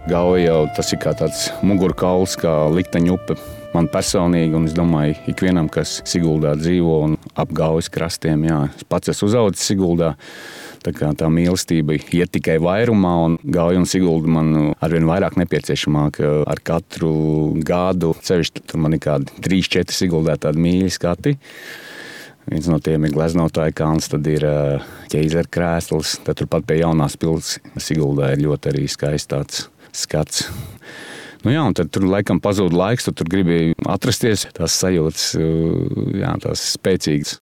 Gauja jau tas ir kā tāds mugurkauls, kā likteņu upe. Man personīgi, un es domāju, ikvienam, kas Siguldā dzīvo un ap Gaujas krastiem, jā, es pats esmu uzaudzis Siguldā. Tā mīlestība iet tikai vairumā, un Gauja un Sigulda man arvien vairāk nepieciešamāk ar katru gadu. Sevišķi tur man ir kādi 3-4 Siguldā tādi mīļi skati. Viens no tiem ir Gleznotāja kalns, tad ir Ķeizera krēsls, tad turpat pie Jaunās pils Siguldā ir ļoti arī skaists tāds skats. Jā, un tad tur laikam pazūd laiks, tu tur gribi atrasties, tās sajūtas, jā, tās spēcīgas.